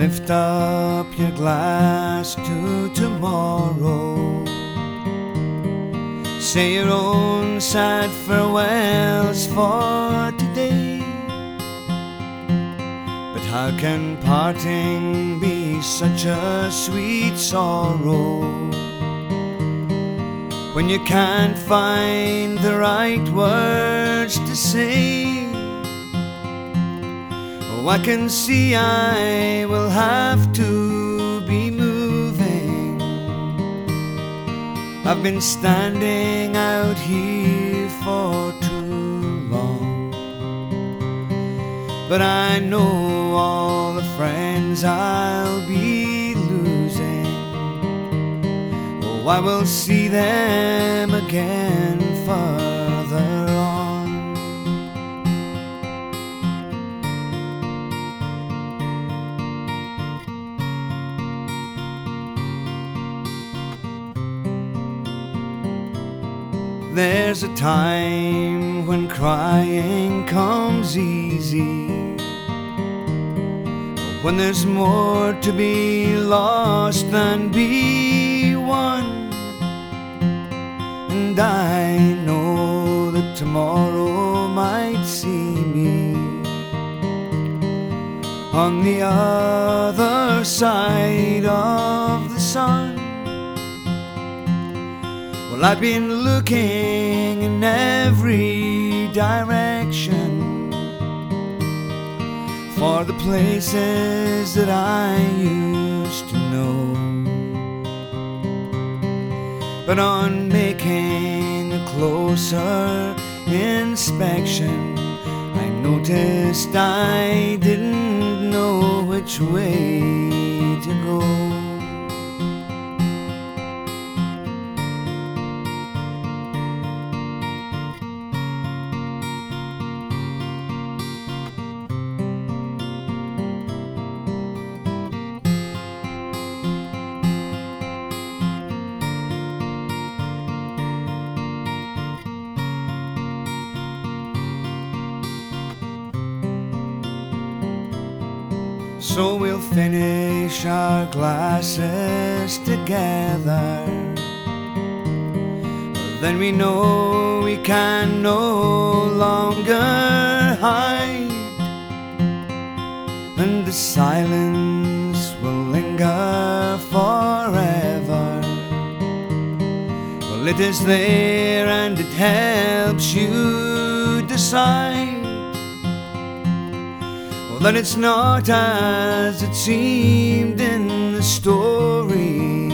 lift up your glass to tomorrow. Say your own sad farewells for today. But how can parting be such a sweet sorrow when you can't find the right words to say? Oh, I can see I will have to be moving. I've been standing out here for too long, but I know all the friends I'll be losing. Oh, I will see them again further on. There's a time when crying comes easy, when there's more to be lost than be won. And I know that tomorrow might see me on the other side of the sun. Well, I've been looking in every direction for the places that I used to know, but on making a closer inspection, I noticed I didn't know which way to go. So we'll finish our glasses together. Then we know we can no longer hide, and the silence will linger forever. Well, it is there and it helps you decide that it's not as it seemed in the stories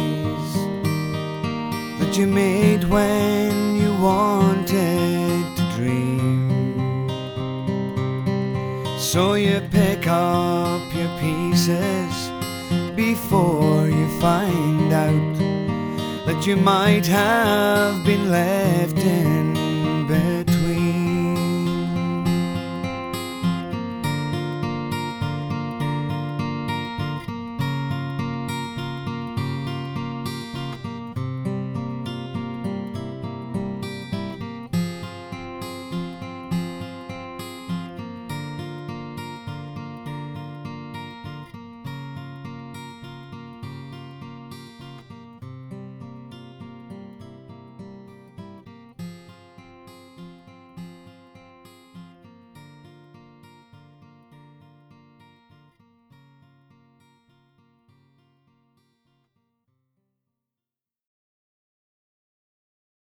that you made when you wanted to dream. So you pick up your pieces before you find out that you might have been left in